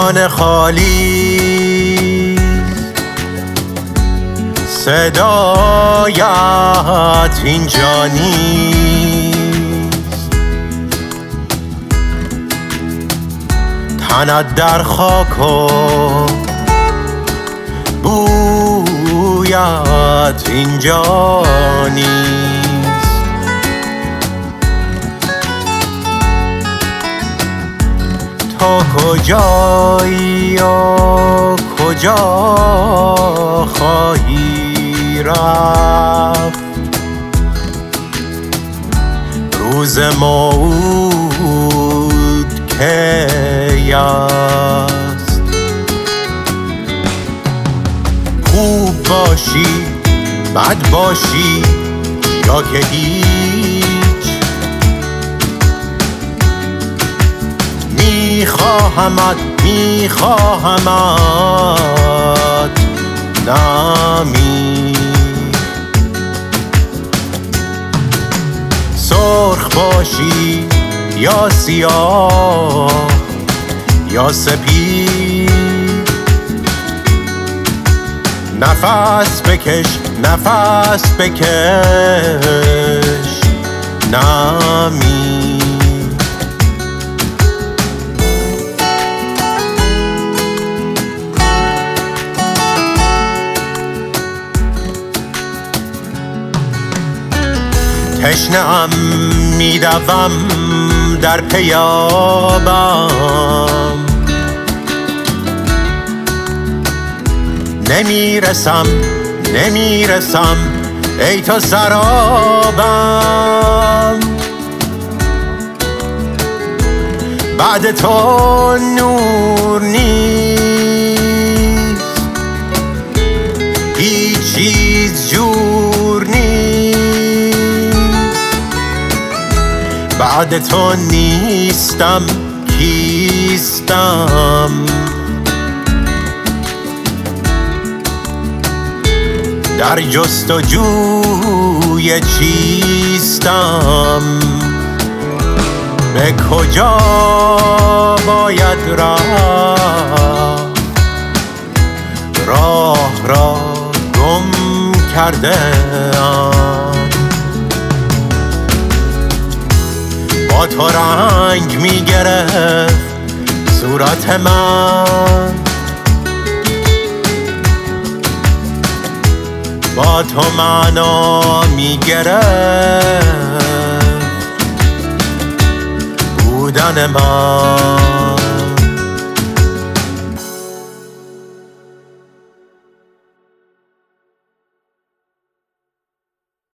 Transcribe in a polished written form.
جان خالی صدایت اینجا نیست، تنت در خاک و بویت اینجا نیست. تو کجایی و کجا خواهی رفت؟ روز موعود کی است؟ خوب باشی بد باشی یا که هیچ، میخواهمت نمی. سرخ باشی یا سیاه یا سپید، نفس بکش نفس بکش نمی. تشنه‌ام میدوم در پیابم، نمیرسم ای تو سرابم. بعد تو نور نیست، هیچ چیز جور نیست. بعد تو نیستم کیستم؟ در جستجوی چیستم؟ به کجا باید رفت؟ راه را گم کرده ام. با تو رنگ میگرفت صورت من، با تو معنا میگرفت بودن من.